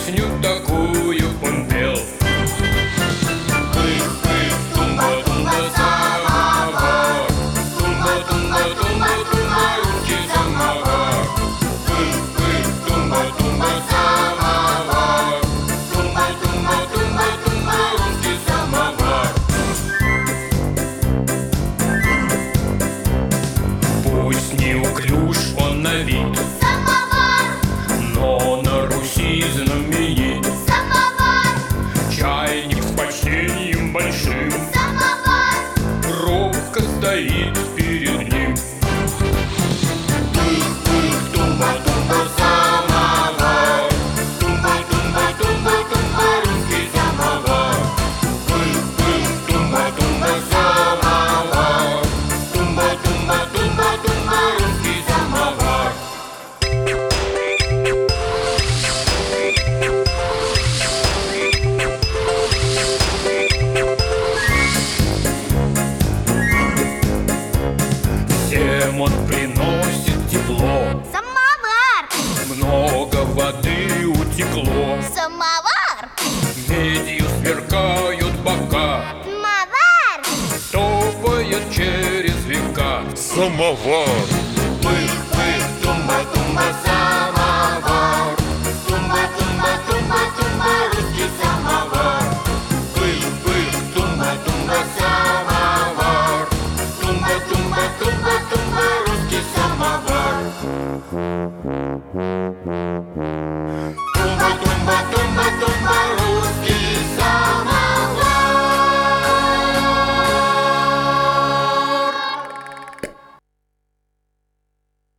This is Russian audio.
Песню такую он пел. Пых-пых, тумба-тумба, самовар. Тумба-тумба-тумба-тумба, русский самовар. Пых-пых, тумба-тумба, самовар. Тумба-тумба-тумба-тумба, русский самовар. Пусть неуклюж он на вид, но на Руси знаменит. Самовар, Чайник с почтением большим самовар, робко стоит перед ним. Пых-пых, тумба-тумба, самовар. Тумба-тумба-тумба-тумба, русский самовар. Пых-пых, тумба-тумба, самовар. Тумба-тумба-тумба-тумба, русский самовар. Всем он приносит тепло, самовар, много воды утекло, самовар, медью сверкают бока, самовар, топает через века. Самовар. Пых-пых, тумба-тумба, самовар. Тумба-тумба-тумба-тумба, русский самовар. Пых-пых, тумба-тумба, самовар. Тумба-тумба-тумба-тумба, русский самовар.